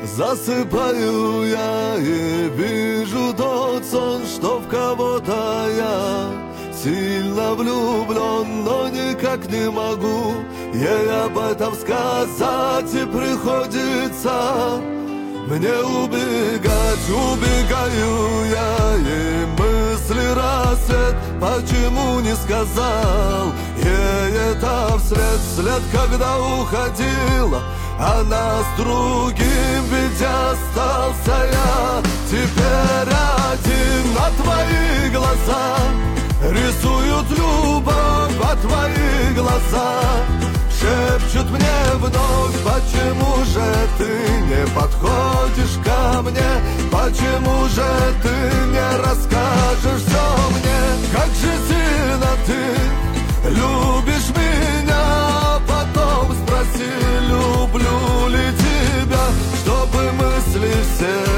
Засыпаю я и вижу тот сон, что в кого-то я сильно влюблен, но никак не могу ей об этом сказать, и приходится мне убегать. Убегаю я, и мысли рассвет, почему не сказал ей это вслед, когда уходила она с другим, ведь остался я теперь один. А твои глаза рисуют любовь, а твои глаза шепчут мне вновь: почему же ты не подходишь ко мне, почему же ты не расскажешь все мне, как же сильно ты любишь меня. Потом спроси, люблю ли тебя, чтобы мысли все